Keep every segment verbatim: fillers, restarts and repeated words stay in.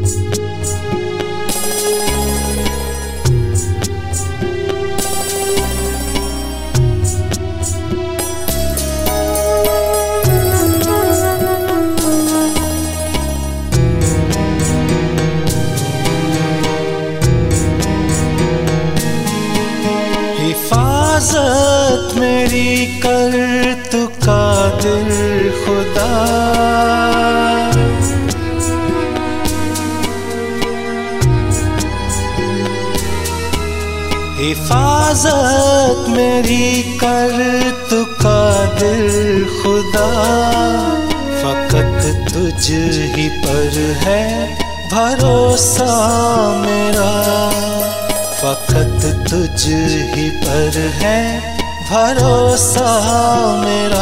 हिफाजत मेरी कर तू कादिर खुदा, हिफाजत मेरी कर तू कादिर खुदा। फकत तुझ ही पर है भरोसा मेरा, फकत तुझ ही पर है भरोसा मेरा।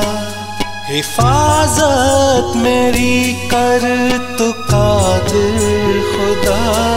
हिफाजत मेरी कर तू कादिर खुदा।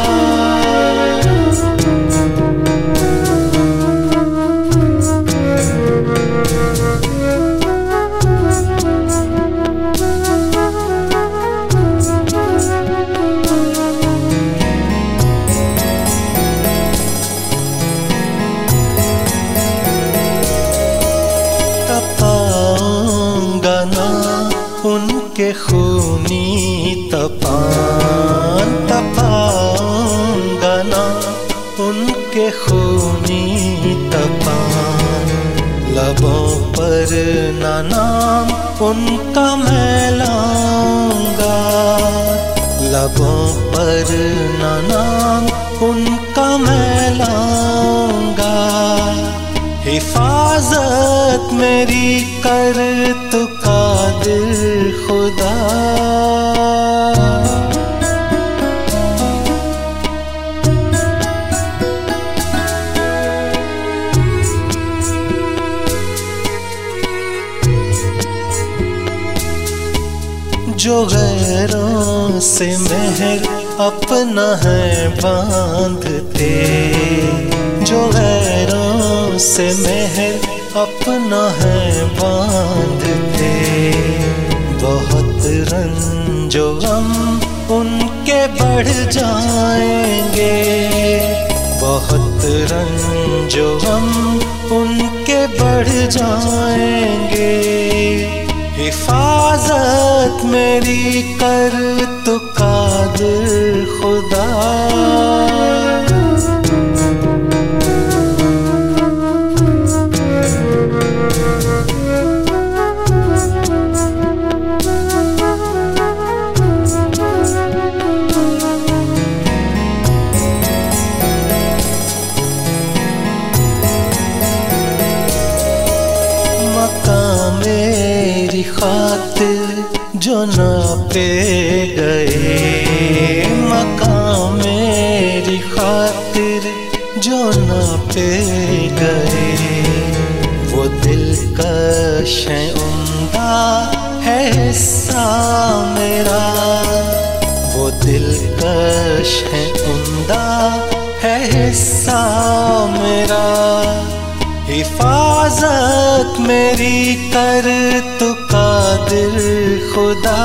तपाऊंगा ना उनके खूनी तपान, तपाऊंगा ना उनके खूनी तपान। लबों पर ना नाम उनका मैं लाऊंगा, लबों पर ना नाम उनका मैं लाऊंगा। हिफाजत मेरी कर तू कादिर खुदा। जो गैरों से मेहर अपना है बांधते, जो गैरों से मेहर अपना है बांधते। बहुत रंजो गम उनके बढ़ जाएंगे, बहुत रंजो गम उनके बढ़ जाएंगे। हिफाजत मेरी कर तू कादिर खुदा। मकाम मेरी खातिर जो नापे गए, मकाम मेरी खातिर जो नापे गए। वो दिलकश है उम्दा है हिस्सा मेरा, वो दिलकश है उम्दा है हिस्सा मेरा। हिफाजत मेरी कर तू कादिर खुदा,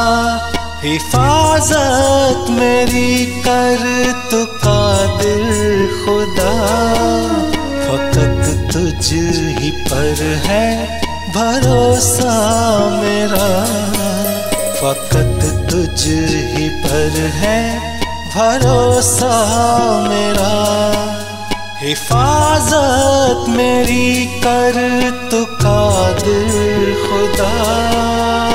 हिफाजत मेरी कर तू कादिर खुदा। फकत तुझ ही पर है भरोसा मेरा, फकत तुझ ही पर है भरोसा मेरा। हिफाजत मेरी कर तू कादिर खुदा।